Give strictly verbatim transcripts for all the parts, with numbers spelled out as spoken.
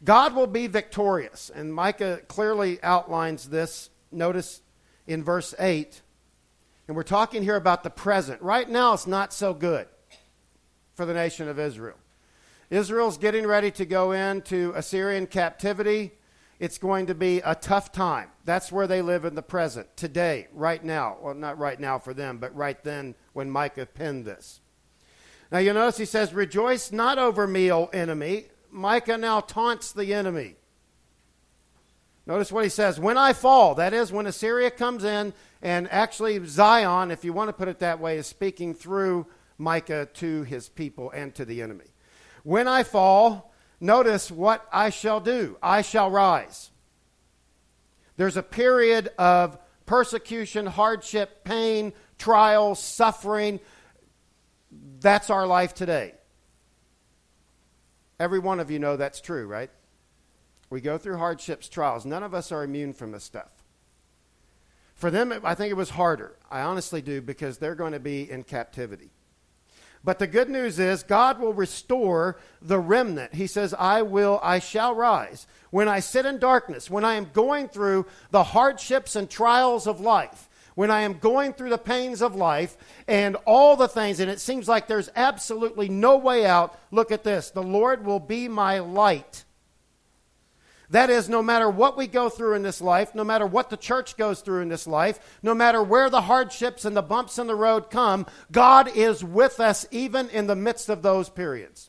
God will be victorious. And Micah clearly outlines this. Notice in verse eight. And we're talking here about the present. Right now it's not so good for the nation of Israel. Israel's getting ready to go into Assyrian captivity. It's going to be a tough time. That's where they live in the present, today, right now. Well, not right now for them, but right then when Micah penned this. Now you notice he says, rejoice not over me, O enemy. Micah now taunts the enemy. Notice what he says, when I fall, that is when Assyria comes in, and actually Zion, if you want to put it that way, is speaking through Micah to his people and to the enemy. When I fall, notice what I shall do. I shall rise. There's a period of persecution, hardship, pain, trials, suffering. That's our life today. Every one of you know that's true, right? We go through hardships, trials. None of us are immune from this stuff. For them, I think it was harder. I honestly do, because they're going to be in captivity. But the good news is God will restore the remnant. He says, I will, I shall rise. When I sit in darkness, when I am going through the hardships and trials of life, when I am going through the pains of life and all the things, and it seems like there's absolutely no way out, look at this. The Lord will be my light. That is, no matter what we go through in this life, no matter what the church goes through in this life, no matter where the hardships and the bumps in the road come, God is with us even in the midst of those periods.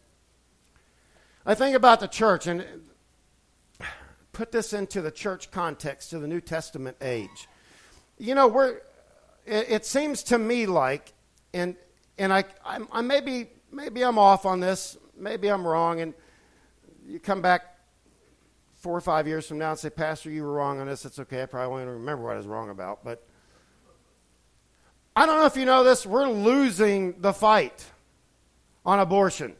I think about the church, and put this into the church context, to the New Testament age. You know, we're, it, it seems to me like, and and I, I, I maybe maybe I'm off on this, maybe I'm wrong, and you come back four or five years from now and say, Pastor, you were wrong on this. It's okay. I probably won't even remember what I was wrong about. But I don't know if you know this. We're losing the fight on abortion.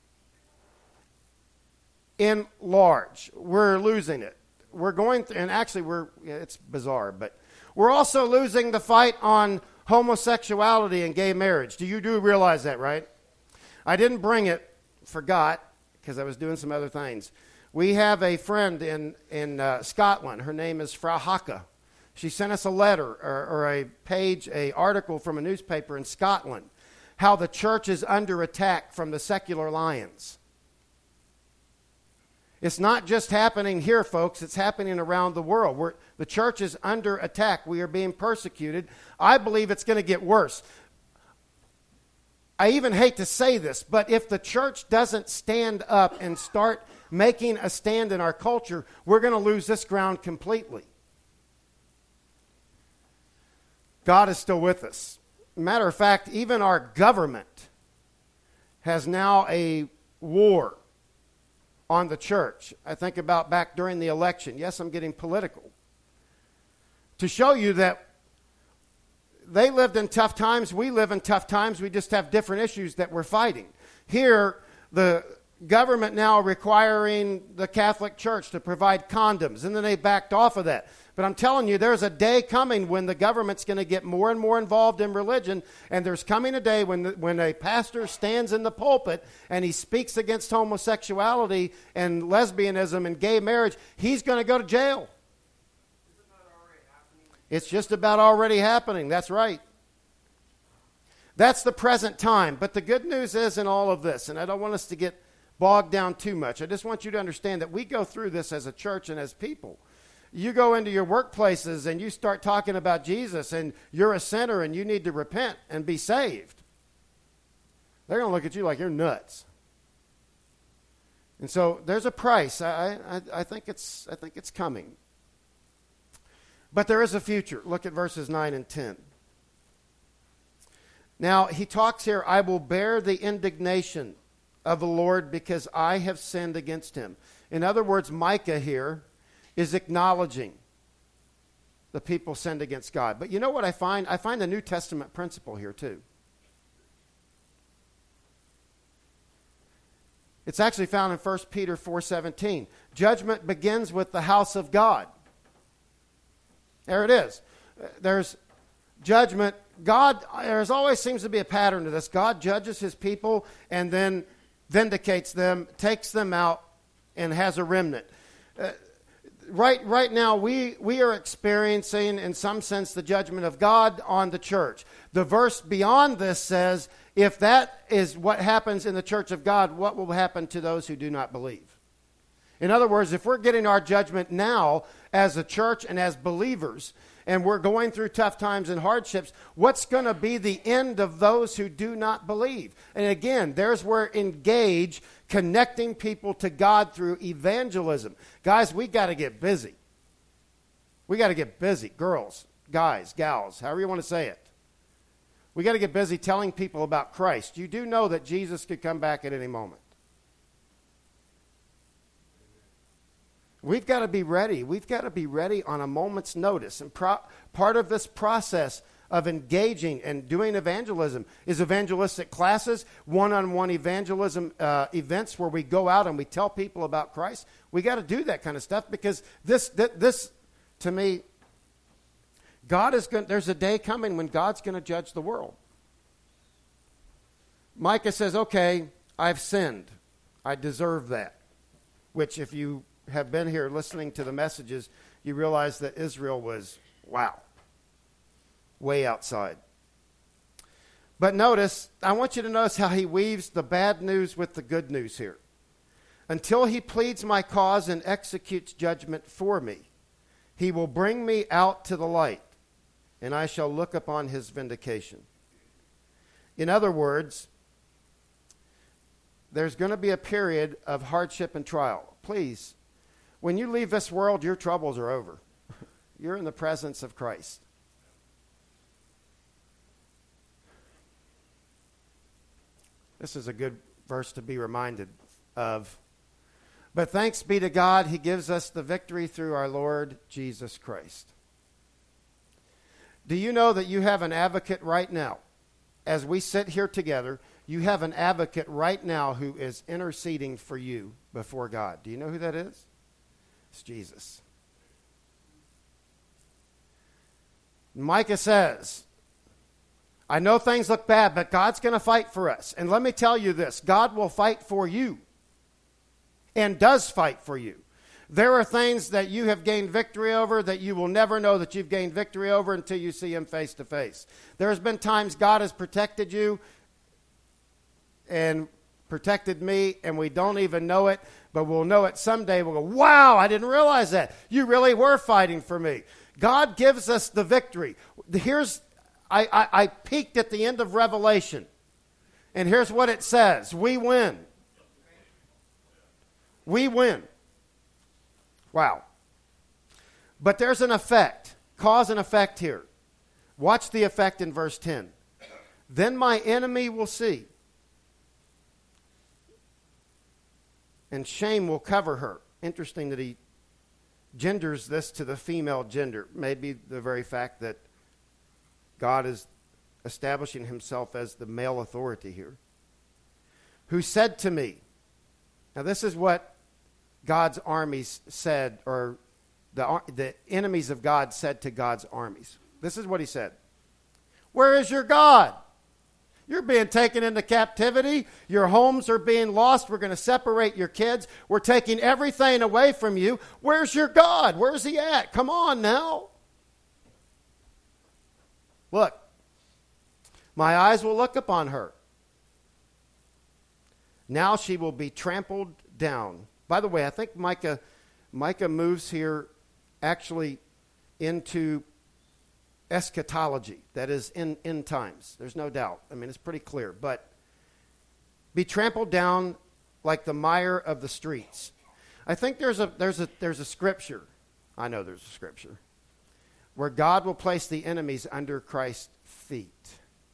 In large, we're losing it. We're going th- and actually we're, yeah, it's bizarre, but we're also losing the fight on homosexuality and gay marriage. Do you do realize that, right? I didn't bring it, forgot, because I was doing some other things. We have a friend in, in uh, Scotland. Her name is Frau Haka. She sent us a letter or, or a page, a article from a newspaper in Scotland, how the church is under attack from the secular lions. It's not just happening here, folks. It's happening around the world. We're, the church is under attack. We are being persecuted. I believe it's going to get worse. I even hate to say this, but if the church doesn't stand up and start making a stand in our culture, we're going to lose this ground completely. God is still with us. Matter of fact, even our government has now a war on the church. I think about back during the election. Yes, I'm getting political. To show you that they lived in tough times, we live in tough times, we just have different issues that we're fighting. Here, the government now requiring the Catholic Church to provide condoms, and then they backed off of that. But I'm telling you, there's a day coming when the government's going to get more and more involved in religion, and there's coming a day when the, when a pastor stands in the pulpit and he speaks against homosexuality and lesbianism and gay marriage, he's going to go to jail. Isn't that already happening? It's just about already happening. That's right. That's the present time. But the good news is in all of this, and I don't want us to get bogged down too much. I just want you to understand that we go through this as a church and as people. You go into your workplaces and you start talking about Jesus and you're a sinner and you need to repent and be saved. They're going to look at you like you're nuts. And so there's a price. I, I, I think it's I think it's coming. But there is a future. Look at verses nine and ten. Now he talks here, I will bear the indignation of the Lord because I have sinned against him. In other words, Micah here is acknowledging the people sinned against God. But you know what I find? I find the New Testament principle here too. It's actually found in First Peter four seventeen. Judgment begins with the house of God. There it is. There's judgment. God, there's always seems to be a pattern to this. God judges his people and then vindicates them, takes them out, and has a remnant. Uh, right, right now, we, we are experiencing, in some sense, the judgment of God on the church. The verse beyond this says, if that is what happens in the church of God, what will happen to those who do not believe? In other words, if we're getting our judgment now as a church and as believers, and we're going through tough times and hardships, what's going to be the end of those who do not believe? And again, there's where engage, connecting people to God through evangelism. Guys, we got to get busy. We got to get busy. Girls, guys, gals, however you want to say it. We got to get busy telling people about Christ. You do know that Jesus could come back at any moment. We've got to be ready. We've got to be ready on a moment's notice. And pro- part of this process of engaging and doing evangelism is evangelistic classes, one-on-one evangelism uh, events where we go out and we tell people about Christ. We got to do that kind of stuff because this, th- this, to me, God is going. There's a day coming when God's going to judge the world. Micah says, "Okay, I've sinned. I deserve that." Which, if you have been here listening to the messages, you realize that Israel was, wow, way outside. But notice, I want you to notice how he weaves the bad news with the good news here. Until he pleads my cause and executes judgment for me, he will bring me out to the light, and I shall look upon his vindication. In other words, there's going to be a period of hardship and trial. Please, when you leave this world, your troubles are over. You're in the presence of Christ. This is a good verse to be reminded of. But thanks be to God, he gives us the victory through our Lord Jesus Christ. Do you know that you have an advocate right now? As we sit here together, you have an advocate right now who is interceding for you before God. Do you know who that is? It's Jesus. Micah says, I know things look bad, but God's going to fight for us. And let me tell you this, God will fight for you and does fight for you. There are things that you have gained victory over that you will never know that you've gained victory over until you see him face to face. There's been times God has protected you and protected me, and we don't even know it, but we'll know it someday. We'll go, wow, I didn't realize that. You really were fighting for me. God gives us the victory. Here's, I, I, I peeked at the end of Revelation, and here's what it says. We win. We win. Wow. But there's an effect, cause and effect here. Watch the effect in verse ten. Then my enemy will see, and shame will cover her. Interesting that he genders this to the female gender. Maybe the very fact that God is establishing himself as the male authority here. Who said to me, now this is what God's armies said, or the, the enemies of God said to God's armies. This is what he said. Where is your God? You're being taken into captivity. Your homes are being lost. We're going to separate your kids. We're taking everything away from you. Where's your God? Where's he at? Come on now. Look, my eyes will look upon her. Now she will be trampled down. By the way, I think Micah, Micah moves here actually into eschatology, that is in end times. There's no doubt. I mean, it's pretty clear. But be trampled down like the mire of the streets. I think there's a there's a there's a scripture. I know there's a scripture where God will place the enemies under Christ's feet.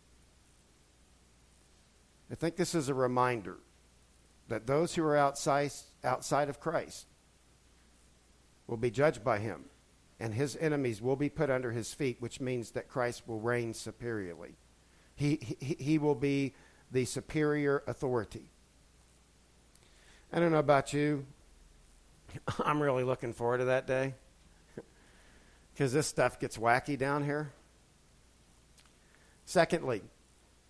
I think this is a reminder that those who are outside outside of Christ will be judged by him, and his enemies will be put under his feet, which means that Christ will reign superiorly. He, he, he will be the superior authority. I don't know about you. I'm really looking forward to that day because this stuff gets wacky down here. Secondly,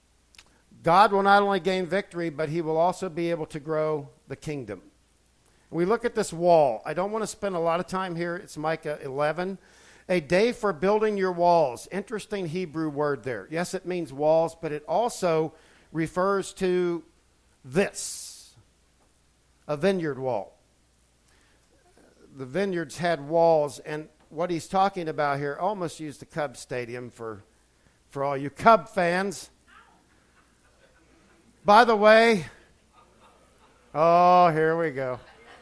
God will not only gain victory, but he will also be able to grow the kingdom. We look at this wall. I don't want to spend a lot of time here. It's Micah eleven. A day for building your walls. Interesting Hebrew word there. Yes, it means walls, but it also refers to this, a vineyard wall. The vineyards had walls, and what he's talking about here, almost used the Cub Stadium for, for all you Cub fans. By the way, oh, here we go.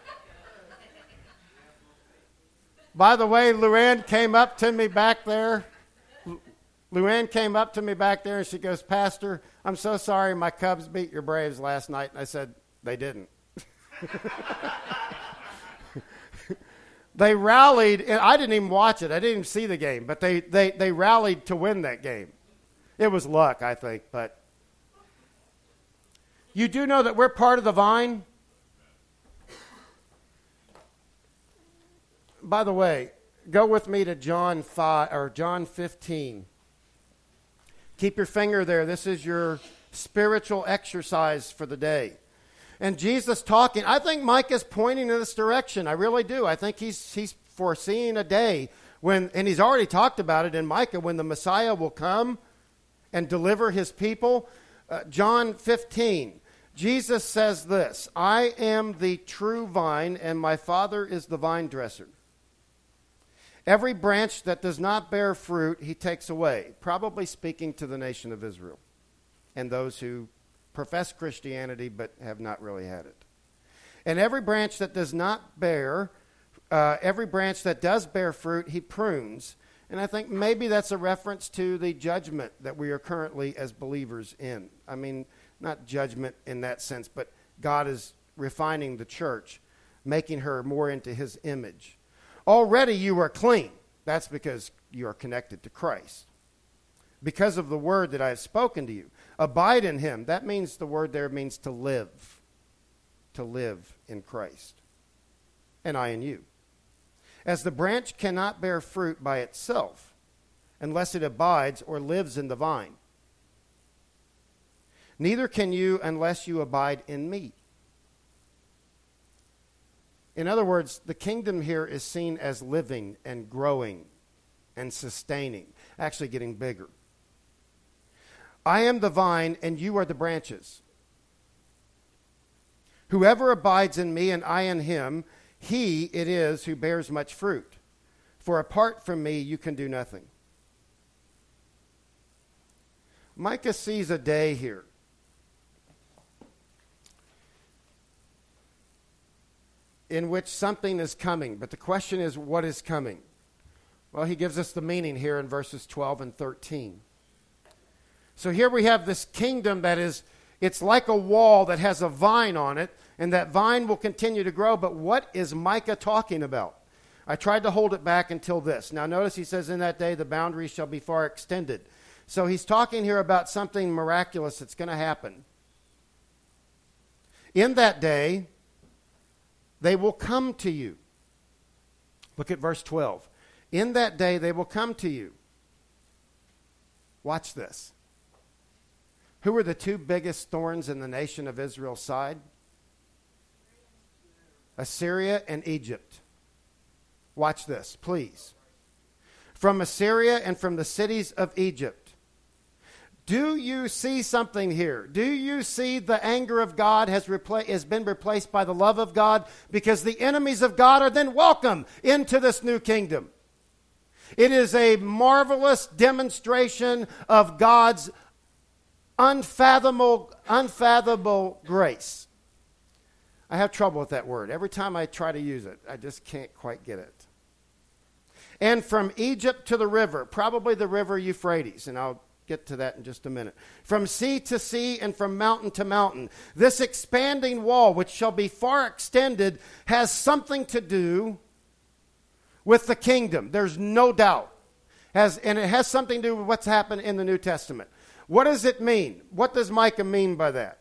By the way, Luann came up to me back there. Luann came up to me back there and she goes, Pastor, I'm so sorry my Cubs beat your Braves last night. And I said, they didn't. They rallied, and I didn't even watch it. I didn't even see the game, but they, they, they rallied to win that game. It was luck, I think, but you do know that we're part of the vine? By the way, go with me to John five or John fifteen. Keep your finger there. This is your spiritual exercise for the day. And Jesus talking, I think Mike is pointing in this direction. I really do. I think he's he's foreseeing a day when, and he's already talked about it in Micah, when the Messiah will come and deliver his people. Uh, John fifteen, Jesus says this, I am the true vine, and my Father is the vine dresser. Every branch that does not bear fruit, he takes away. Probably speaking to the nation of Israel and those who profess Christianity but have not really had it. And every branch that does not bear, uh, every branch that does bear fruit, he prunes. And I think maybe that's a reference to the judgment that we are currently as believers in. I mean, not judgment in that sense, but God is refining the church, making her more into his image. Already you are clean. That's because you are connected to Christ. Because of the word that I have spoken to you. Abide in him. That means, the word there means to live. To live in Christ. And I in you. As the branch cannot bear fruit by itself unless it abides or lives in the vine. Neither can you unless you abide in me. In other words, the kingdom here is seen as living and growing and sustaining, actually getting bigger. I am the vine and you are the branches. Whoever abides in me and I in him, he it is who bears much fruit. For apart from me, you can do nothing. Micah sees a day here. In which something is coming. But the question is, what is coming? Well, he gives us the meaning here in verses twelve and thirteen. So here we have this kingdom that is, it's like a wall that has a vine on it, and that vine will continue to grow. But what is Micah talking about? I tried to hold it back until this. Now notice he says, in that day the boundaries shall be far extended. So he's talking here about something miraculous that's going to happen. In that day, they will come to you. Look at verse twelve. In that day they will come to you. Watch this. Who are the two biggest thorns in the nation of Israel's side? Assyria and Egypt. Watch this, please. From Assyria and from the cities of Egypt. Do you see something here? Do you see the anger of God has, repla- has been replaced by the love of God? Because the enemies of God are then welcome into this new kingdom. It is a marvelous demonstration of God's unfathomable, unfathomable grace. I have trouble with that word. Every time I try to use it, I just can't quite get it. And from Egypt to the river, probably the river Euphrates, and I'll get to that in just a minute. From sea to sea and from mountain to mountain. This expanding wall, which shall be far extended, has something to do with the kingdom. There's no doubt. Has, and it has something to do with what's happened in the New Testament. What does it mean? What does Micah mean by that?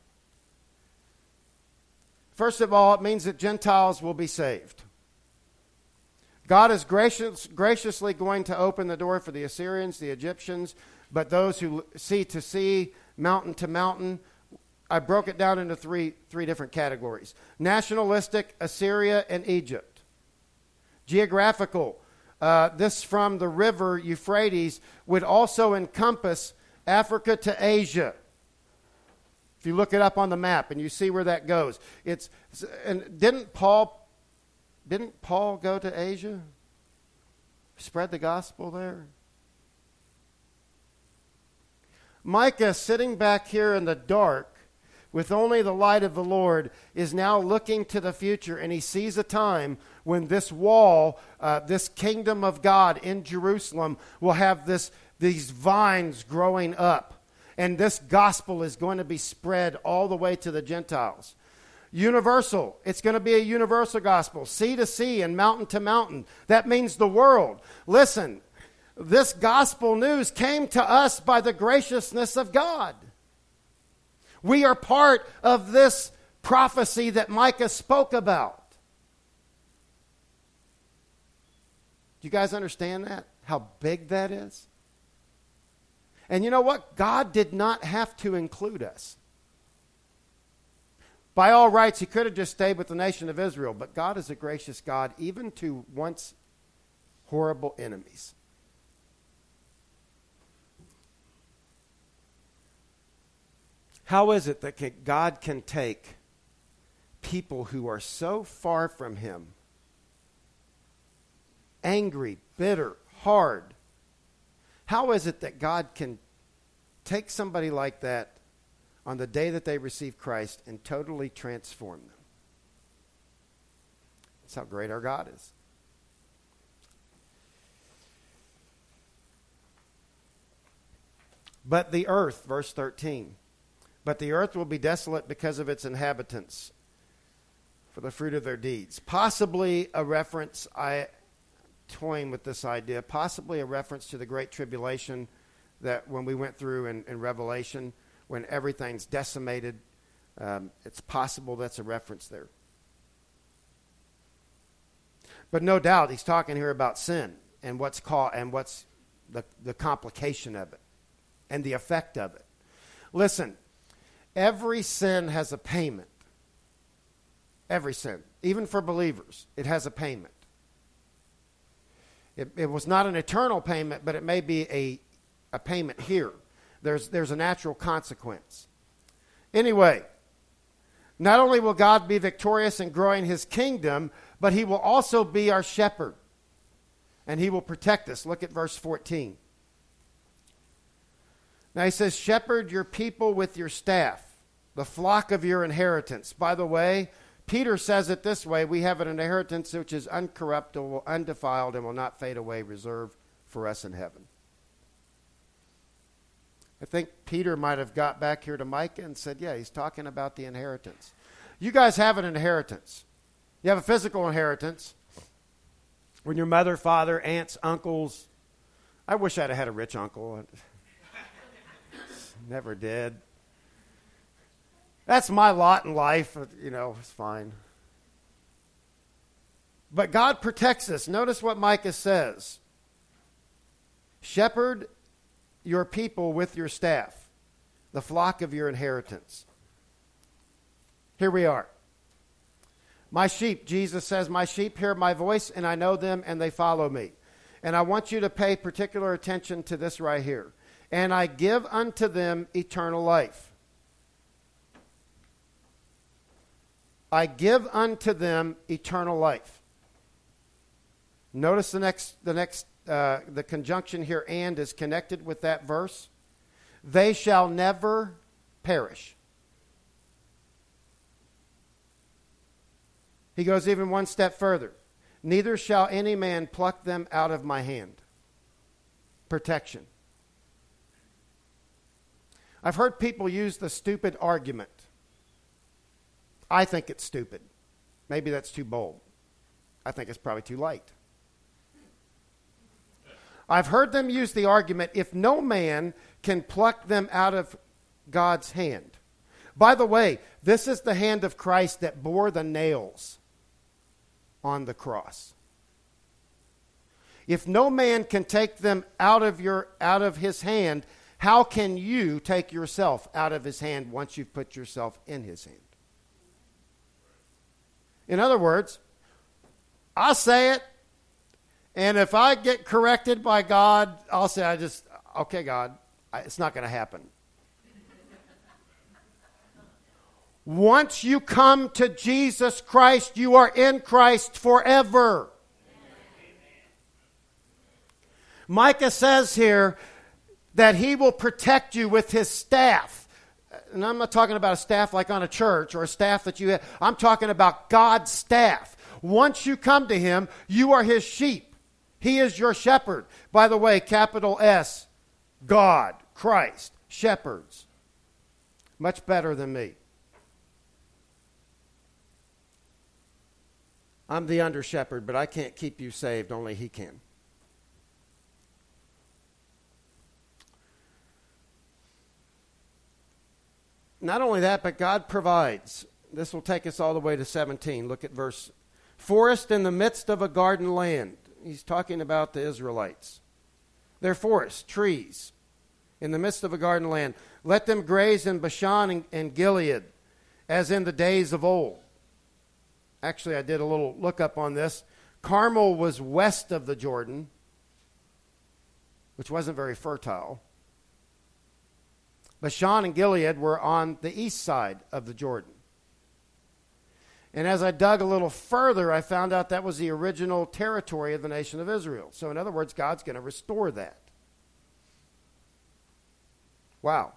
First of all, it means that Gentiles will be saved. God is gracious, graciously going to open the door for the Assyrians, the Egyptians, but those who sea to sea, mountain to mountain, I broke it down into three, three different categories. Nationalistic, Assyria, and Egypt. Geographical, uh, this from the river Euphrates would also encompass Africa to Asia. If you look it up on the map and you see where that goes. It's, and didn't Paul, didn't Paul go to Asia? Spread the gospel there? Micah, sitting back here in the dark with only the light of the Lord, is now looking to the future, and he sees a time when this wall, uh, this kingdom of God in Jerusalem, will have this these vines growing up, and this gospel is going to be spread all the way to the Gentiles. Universal. It's going to be a universal gospel, sea to sea and mountain to mountain. That means the world. Listen, this gospel news came to us by the graciousness of God. We are part of this prophecy that Micah spoke about. Do you guys understand that? How big that is? And you know what? God did not have to include us. By all rights, he could have just stayed with the nation of Israel, but God is a gracious God, even to once horrible enemies. How is it that God can take people who are so far from him, angry, bitter, hard? How is it that God can take somebody like that on the day that they receive Christ and totally transform them? That's how great our God is. But the earth, verse thirteen, but the earth will be desolate because of its inhabitants, for the fruit of their deeds. Possibly a reference, I toying with this idea, possibly a reference to the Great Tribulation that when we went through in, in Revelation, when everything's decimated, um, it's possible that's a reference there. But no doubt he's talking here about sin and what's called and what's the, the complication of it and the effect of it. Listen, every sin has a payment. Every sin, even for believers, it has a payment. It, it was not an eternal payment, but it may be a, a payment here. There's, there's a natural consequence. Anyway, not only will God be victorious in growing his kingdom, but he will also be our shepherd. And he will protect us. Look at verse fourteen. Now he says, shepherd your people with your staff, the flock of your inheritance. By the way, Peter says it this way: we have an inheritance which is uncorruptible, undefiled, and will not fade away, reserved for us in heaven. I think Peter might have got back here to Micah and said, yeah, he's talking about the inheritance. You guys have an inheritance. You have a physical inheritance. When your mother, father, aunts, uncles. I wish I'd have had a rich uncle. Never did. That's my lot in life. You know, it's fine. But God protects us. Notice what Micah says. Shepherd your people with your staff, the flock of your inheritance. Here we are. My sheep, Jesus says, my sheep hear my voice, and I know them, and they follow me. And I want you to pay particular attention to this right here. And I give unto them eternal life. I give unto them eternal life. Notice the next, the next, uh, the conjunction here, and, is connected with that verse. They shall never perish. He goes even one step further. Neither shall any man pluck them out of my hand. Protection. I've heard people use the stupid argument. I think it's stupid. Maybe that's too bold. I think it's probably too light. I've heard them use the argument, if no man can pluck them out of God's hand. By the way, this is the hand of Christ that bore the nails on the cross. If no man can take them out of your out of his hand, how can you take yourself out of his hand once you've put yourself in his hand? In other words, I'll say it, and if I get corrected by God, I'll say, I just, okay, God, I, it's not going to happen. Once you come to Jesus Christ, you are in Christ forever. Micah says here that he will protect you with his staff. And I'm not talking about a staff like on a church or a staff that you have. I'm talking about God's staff. Once you come to him, you are his sheep. He is your shepherd. By the way, capital S, God, Christ, shepherds. Much better than me. I'm the under shepherd, but I can't keep you saved. Only he can. Not only that, but God provides. This will take us all the way to seventeen. Look at verse. Forest in the midst of a garden land. He's talking about the Israelites. They're forests, trees, in the midst of a garden land. Let them graze in Bashan and, and Gilead, as in the days of old. Actually, I did a little look up on this. Carmel was west of the Jordan, which wasn't very fertile. Bashan and Gilead were on the east side of the Jordan. And as I dug a little further, I found out that was the original territory of the nation of Israel. So in other words, God's going to restore that. Wow.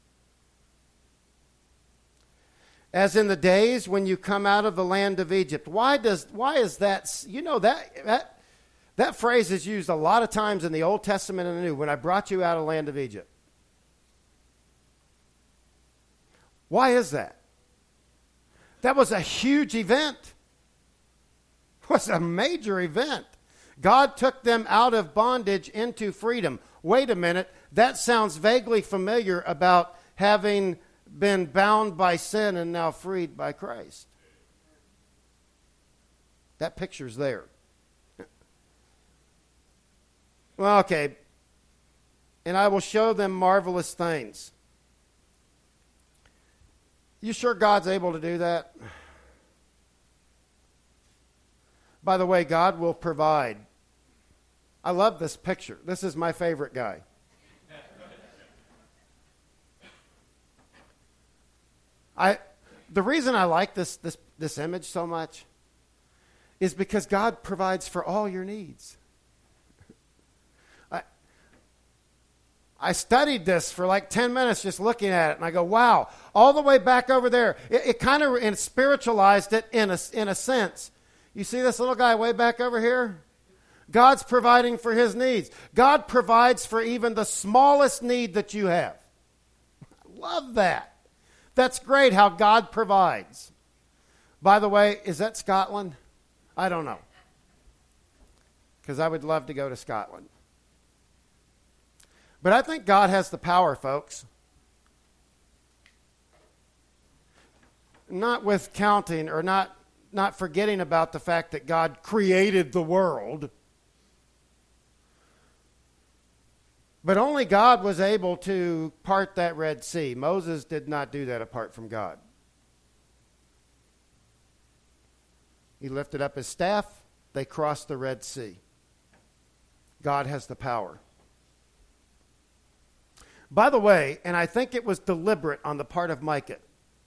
As in the days when you come out of the land of Egypt. Why does why is that? You know, that that that phrase is used a lot of times in the Old Testament and the New. When I brought you out of the land of Egypt. Why is that? That was a huge event. It was a major event. God took them out of bondage into freedom. Wait a minute. That sounds vaguely familiar about having been bound by sin and now freed by Christ. That picture's there. Well, okay. And I will show them marvelous things. You sure God's able to do that? By the way, God will provide. I love this picture. This is my favorite guy. I, the reason I like this, this, this image so much is because God provides for all your needs. I, I studied this for like ten minutes just looking at it, and I go, wow, all the way back over there. It, it kind of spiritualized it in a, in a sense. You see this little guy way back over here? God's providing for his needs. God provides for even the smallest need that you have. I love that. That's great how God provides. By the way, is that Scotland? I don't know. Because I would love to go to Scotland. But I think God has the power, folks. Not with counting or not, not forgetting about the fact that God created the world. But only God was able to part that Red Sea. Moses did not do that apart from God. He lifted up his staff. They crossed the Red Sea. God has the power. By the way, and I think it was deliberate on the part of Micah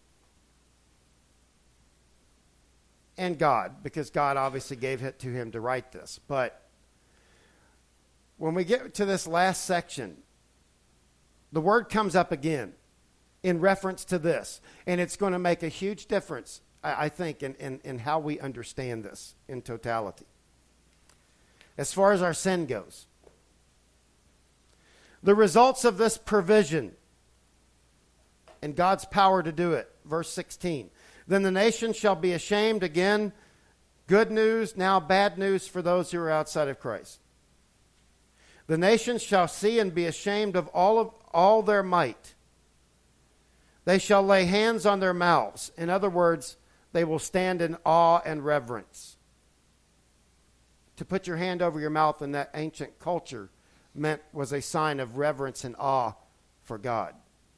and God, because God obviously gave it to him to write this, but when we get to this last section, the word comes up again in reference to this. And it's going to make a huge difference, I, I think, in, in, in how we understand this in totality. As far as our sin goes. The results of this provision and God's power to do it. Verse sixteen. Then the nation shall be ashamed again. Good news, now bad news for those who are outside of Christ. The nations shall see and be ashamed of all of all their might. They shall lay hands on their mouths. In other words, they will stand in awe and reverence. To put your hand over your mouth in that ancient culture meant was a sign of reverence and awe for God.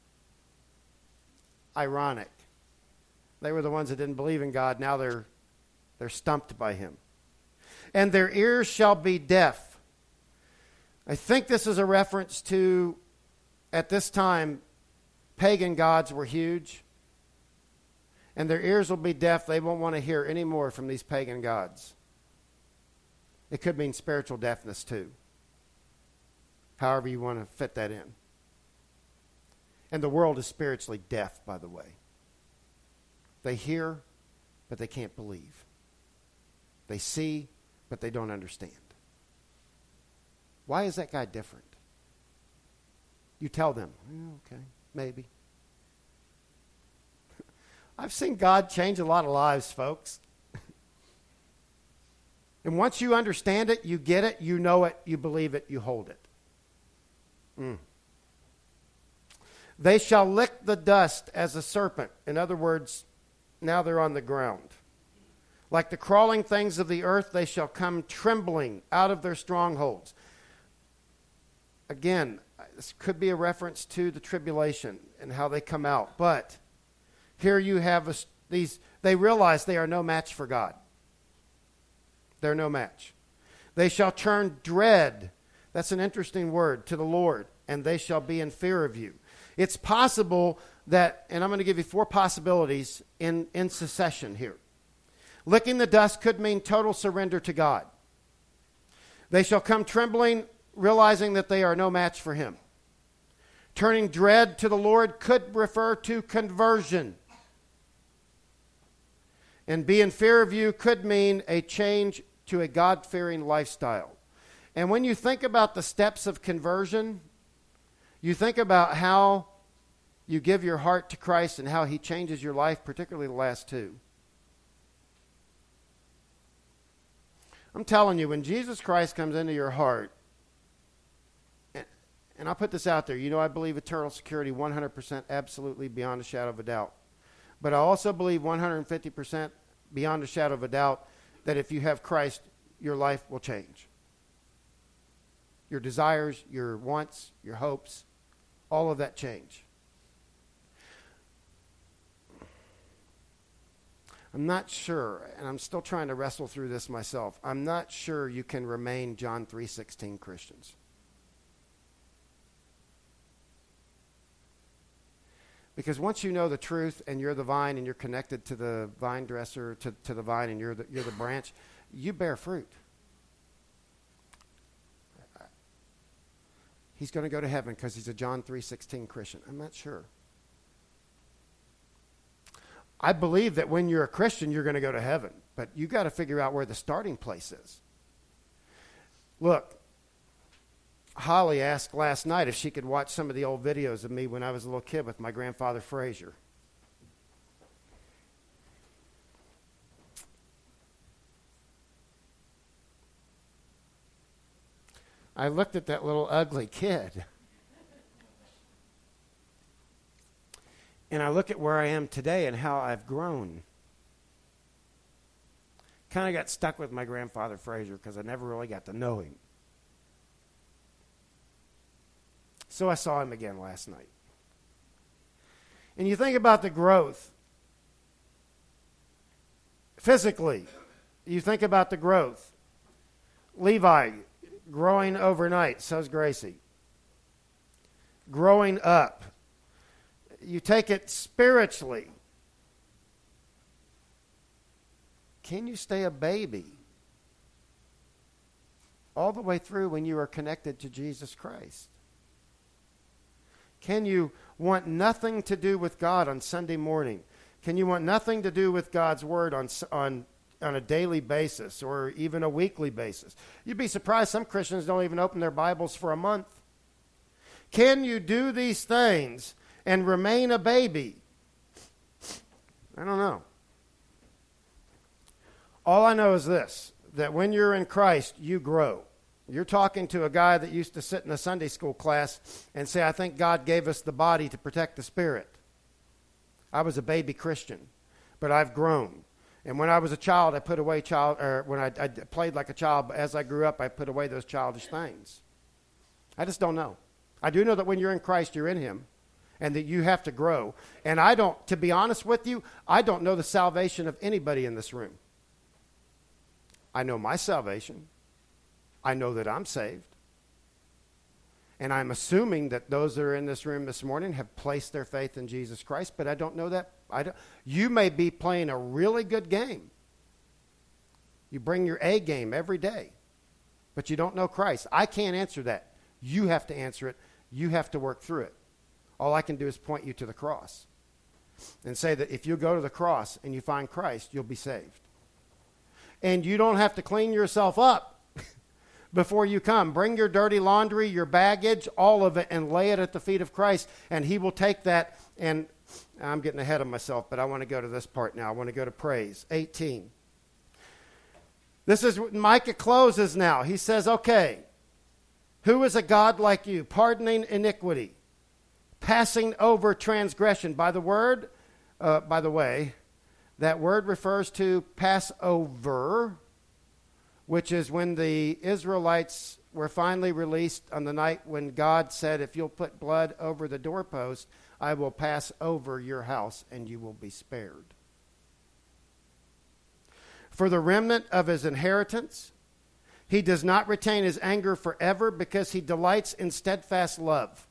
Ironic. They were the ones that didn't believe in God. Now they're, they're stumped by him. And their ears shall be deaf. I think this is a reference to, at this time, pagan gods were huge. And their ears will be deaf. They won't want to hear any more from these pagan gods. It could mean spiritual deafness too. However you want to fit that in. And the world is spiritually deaf, by the way. They hear, but they can't believe. They see, but they don't understand. Why is that guy different? You tell them, oh, okay, maybe. I've seen God change a lot of lives, folks. And once you understand it, you get it, you know it, you believe it, you hold it. Mm. They shall lick the dust as a serpent. In other words, now they're on the ground. Like the crawling things of the earth, they shall come trembling out of their strongholds. Again, this could be a reference to the tribulation and how they come out. But here you have a, these, they realize they are no match for God. They're no match. They shall turn dread, that's an interesting word, to the Lord, and they shall be in fear of you. It's possible that, and I'm going to give you four possibilities in, in succession here. Licking the dust could mean total surrender to God. They shall come trembling, realizing that they are no match for him. Turning dread to the Lord could refer to conversion. And be in fear of you could mean a change to a God-fearing lifestyle. And when you think about the steps of conversion, you think about how you give your heart to Christ and how he changes your life, particularly the last two. I'm telling you, when Jesus Christ comes into your heart, and, and I'll put this out there, you know I believe eternal security one hundred percent absolutely beyond a shadow of a doubt. But I also believe one hundred fifty percent beyond a shadow of a doubt that if you have Christ, your life will change. Your desires, your wants, your hopes, all of that change. I'm not sure, and I'm still trying to wrestle through this myself. I'm not sure you can remain John three sixteen Christians. Because once you know the truth and you're the vine and you're connected to the vine dresser, to, to the vine, and you're the, you're the branch, you bear fruit. He's going to go to heaven because he's a John three sixteen Christian. I'm not sure. I believe that when you're a Christian, you're going to go to heaven. But you got to figure out where the starting place is. Look, Holly asked last night if she could watch some of the old videos of me when I was a little kid with my grandfather Frazier. I looked at that little ugly kid. And I look at where I am today and how I've grown. Kind of got stuck with my grandfather Frazier because I never really got to know him. So I saw him again last night. And you think about the growth. Physically, you think about the growth. Levi, growing overnight. So's Gracie. Growing up. You take it spiritually. Can you stay a baby all the way through when you are connected to Jesus Christ? Can you want nothing to do with God on Sunday morning? Can you want nothing to do with God's Word on, on, on a daily basis or even a weekly basis? You'd be surprised some Christians don't even open their Bibles for a month. Can you do these things and remain a baby? I don't know. All I know is this, that when you're in Christ, you grow. You're talking to a guy that used to sit in a Sunday school class and say, I think God gave us the body to protect the spirit. I was a baby Christian, but I've grown. And when I was a child, I put away child, or when I, I played like a child, but as I grew up, I put away those childish things. I just don't know. I do know that when you're in Christ, you're in him, and that you have to grow. And I don't, to be honest with you, I don't know the salvation of anybody in this room. I know my salvation. I know that I'm saved. And I'm assuming that those that are in this room this morning have placed their faith in Jesus Christ, but I don't know that. I don't, you may be playing a really good game. You bring your A game every day, but you don't know Christ. I can't answer that. You have to answer it. You have to work through it. All I can do is point you to the cross and say that if you go to the cross and you find Christ, you'll be saved. And you don't have to clean yourself up before you come. Bring your dirty laundry, your baggage, all of it, and lay it at the feet of Christ, and he will take that. And I'm getting ahead of myself, but I want to go to this part now. I want to go to praise. eighteen. This is, Micah closes now. He says, okay, who is a God like you, pardoning iniquity, passing over transgression? By the word, uh, by the way, that word refers to pass over, which is when the Israelites were finally released on the night when God said, if you'll put blood over the doorpost, I will pass over your house and you will be spared. For the remnant of his inheritance, he does not retain his anger forever because he delights in steadfast love.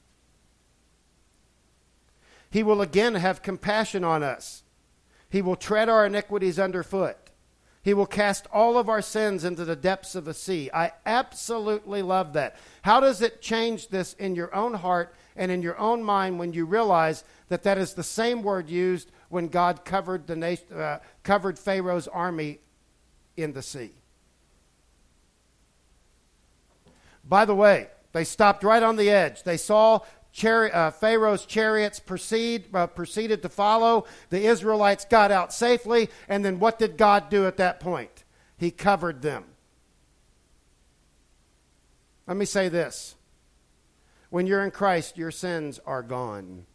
He will again have compassion on us. He will tread our iniquities underfoot. He will cast all of our sins into the depths of the sea. I absolutely love that. How does it change this in your own heart and in your own mind when you realize that that is the same word used when God covered the nation, uh, covered Pharaoh's army in the sea? By the way, they stopped right on the edge. They saw Chari- uh, Pharaoh's chariots proceed, uh, proceeded to follow. The Israelites got out safely. And then what did God do at that point? He covered them. Let me say this. When you're in Christ, your sins are gone.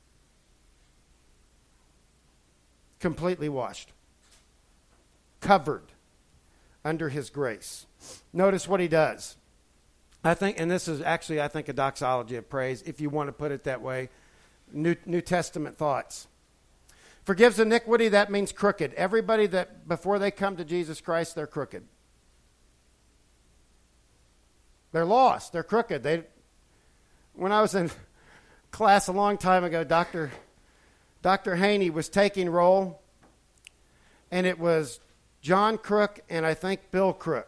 Completely washed. Covered under his grace. Notice what he does. I think, and this is actually, I think, a doxology of praise, if you want to put it that way. New, New Testament thoughts. Forgives iniquity, that means crooked. Everybody that, before they come to Jesus Christ, they're crooked. They're lost. They're crooked. They, when I was in class a long time ago, Doctor Doctor Haney was taking roll, and it was John Crook and I think Bill Crook.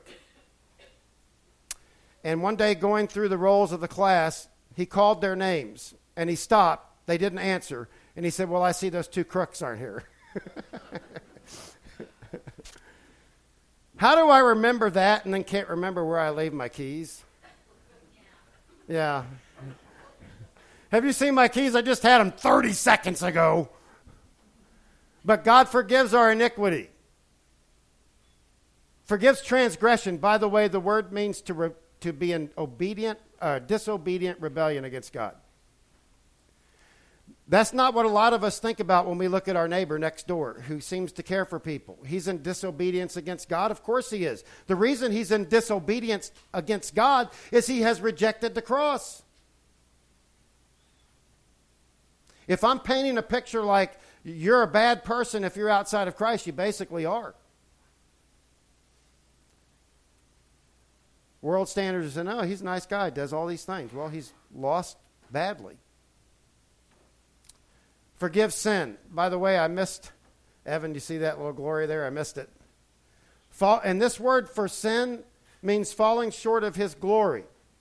And one day going through the rolls of the class, he called their names, and he stopped. They didn't answer. And he said, well, I see those two crooks aren't here. How do I remember that and then can't remember where I leave my keys? Yeah. Have you seen my keys? I just had them thirty seconds ago. But God forgives our iniquity. Forgives transgression. By the way, the word means to re- to be an obedient, uh, disobedient rebellion against God. That's not what a lot of us think about when we look at our neighbor next door who seems to care for people. He's in disobedience against God. Of course he is. The reason he's in disobedience against God is he has rejected the cross. If I'm painting a picture like you're a bad person if you're outside of Christ, you basically are. World standards say, no, he's a nice guy, does all these things. Well, he's lost badly. Forgive sin. By the way, I missed, Evan, you see that little glory there? I missed it. Fall, and this word for sin means falling short of his glory.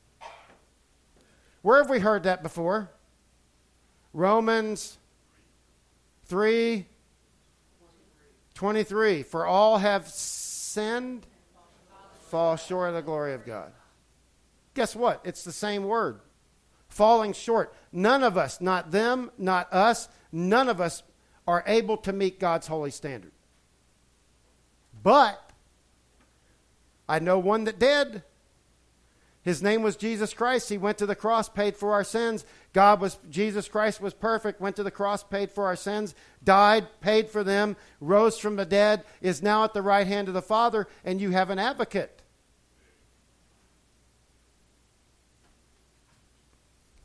Where have we heard that before? Romans three twenty-three. For all have sinned, fall short of the glory of God. Guess what? It's the same word. Falling short. None of us, not them, not us, none of us are able to meet God's holy standard. But I know one that did. His name was Jesus Christ. He went to the cross, paid for our sins. God was, Jesus Christ was perfect, went to the cross, paid for our sins, died, paid for them, rose from the dead, is now at the right hand of the Father, and you have an advocate.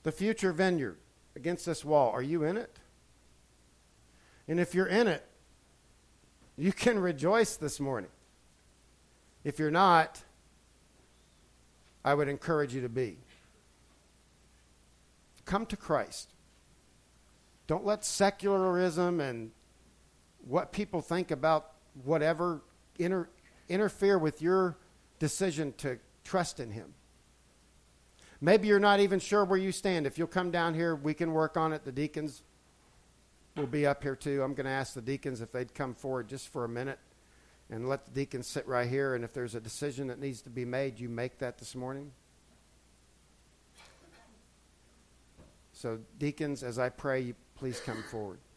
The future vineyard against this wall, are you in it? And if you're in it, you can rejoice this morning. If you're not, I would encourage you to be. Come to Christ. Don't let secularism and what people think about whatever inter- interfere with your decision to trust in him. Maybe you're not even sure where you stand. If you'll come down here, we can work on it. The deacons will be up here too. I'm going to ask the deacons if they'd come forward just for a minute and let the deacons sit right here. And if there's a decision that needs to be made, you make that this morning. So deacons, as I pray, you please come forward.